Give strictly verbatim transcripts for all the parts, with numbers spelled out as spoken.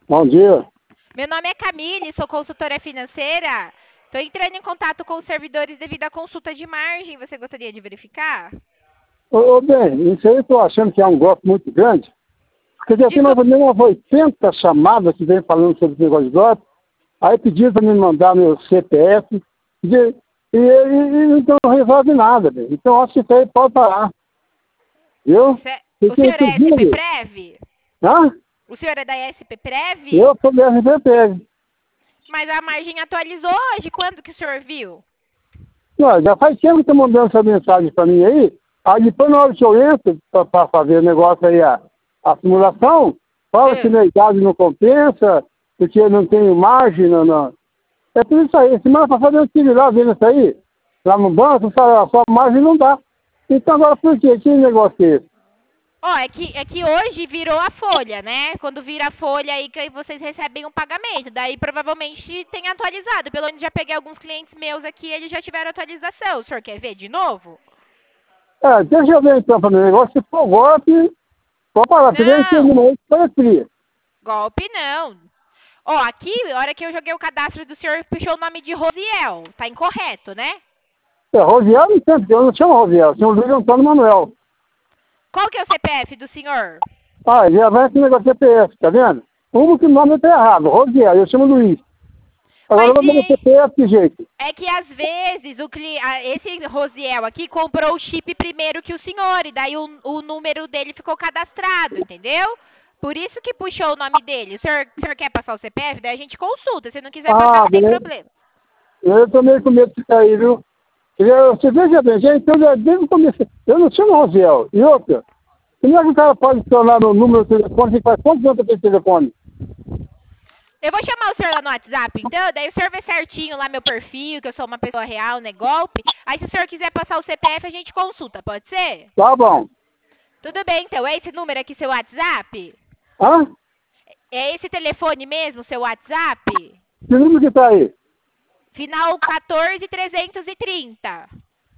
Bom dia. Meu nome é Camille, sou consultora financeira. Estou entrando em contato com os servidores devido à consulta de margem. Você gostaria de verificar? Ô, ô, bem, isso aí eu estou achando que é um golpe muito grande, porque já tem mais Desculpa. ou menos umas oitenta chamadas que vem falando sobre esse negócio de golpe, aí pediram para me mandar meu C P F, e, e, e, e então não resolve nada, bem. Então acho que isso aí pode parar. Viu? Cê- O Porque senhor é pediram. S P Prev? Hã? O senhor é da S P Prev? Eu sou da R P P. Mas a margem atualizou hoje. Quando que o senhor viu? Não, já faz tempo que estão mandando essa mensagem para mim aí. Aí depois na hora que eu entro para fazer o negócio aí, a, a simulação, fala É. que minha idade não compensa, porque eu não tenho margem, não, não. É tudo isso aí. Semana passada eu estive lá vendo isso aí, lá no banco, fala, a sua margem não dá. Então agora por quê? Que negócio é esse? Ó, é que, é que hoje virou a folha, né? Quando vira a folha aí que vocês recebem um pagamento. Daí provavelmente tem atualizado. Pelo menos já peguei alguns clientes meus aqui, eles já tiveram atualização. O senhor quer ver de novo? É, deixa eu ver então para o negócio, se for golpe, pode parar, porque nem tem Não, número para fria. golpe não. Ó, aqui, a hora que eu joguei o cadastro do senhor, puxou o nome de Rosiel. Tá incorreto, né? É, Rosiel não tem, eu não chamo Rosiel, eu chamo Luiz Antônio Manuel. Qual que é o C P F do senhor? Ah, ele vai esse negócio de C P F, tá vendo? Um que o nome tá errado, Rosiel, eu chamo Luiz. Agora eu Mas vou ver o e... C P F de jeito. É que às vezes o cli... a- esse Rosiel aqui comprou o chip primeiro que o senhor, e daí o, o número dele ficou cadastrado, entendeu? Por isso que puxou o nome dele. O senhor, o senhor quer passar o C P F? Daí a gente consulta. Se não quiser passar, Ah, não tem beleza. problema. Eu tô meio com medo de cair, viu? Eu, você veja bem, gente, então, desde o começo, eu não chamo Rosiel. E outra, como é que o cara pode se tornar no número do telefone, que faz quantos anos que tem telefone? Eu vou chamar o senhor lá no WhatsApp, então, daí o senhor vê certinho lá meu perfil, que eu sou uma pessoa real, não é golpe. Aí se o senhor quiser passar o C P F, a gente consulta, pode ser? Tá bom. Tudo bem, então. É esse número aqui seu WhatsApp? Hã? É esse telefone mesmo, seu WhatsApp? Que número que tá aí? Final quatorze trezentos e trinta.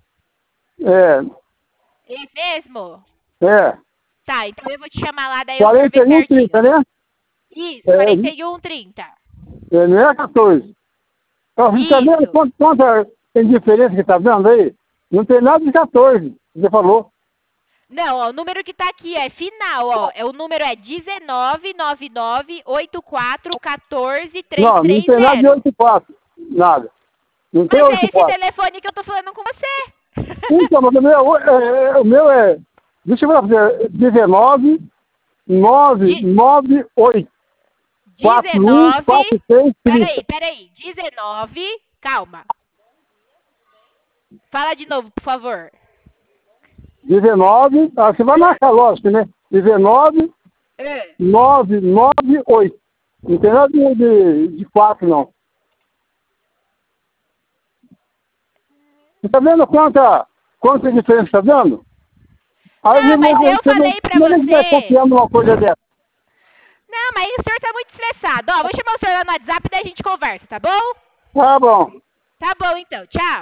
É, Esse mesmo? é. Tá, então eu vou te chamar lá, daí o senhor quarenta vê e um, certinho. trinta, né? Isso, É, quarenta e um trinta. é, não é quatorze. Ó, você tá vendo Isso. quanto, quanta tem diferença que tá vendo aí? Não tem nada de quatorze, você falou. Não, ó, o número que tá aqui é final, ó. É, o número é dezenove nove nove oito quatro um quatro três Não, não três tem nada de zero. oito quatro. Nada. Não tem Mas é oito esse quatro. telefone que eu tô falando com você. Então, mas o meu é, é, o meu é, deixa eu ver, dezenove nove nove oito quatro um dezenove. quatro três Peraí, trinta. peraí. dezenove. Calma. Fala de novo, por favor. dezenove, ah, você vai marcar, lógico, né? dezenove É. nove nove oito. Não tem nada de, de, de quatro, não. Você tá vendo quanta, quanta diferença, tá vendo? Aí Não, mas você- eu você não- falei pra como é que vai você. confiar numa coisa dessa? Não, mas o senhor tá muito estressado. Ó, vou chamar o senhor lá no WhatsApp e daí a gente conversa, tá bom? Tá bom. Tá bom, então. Tchau.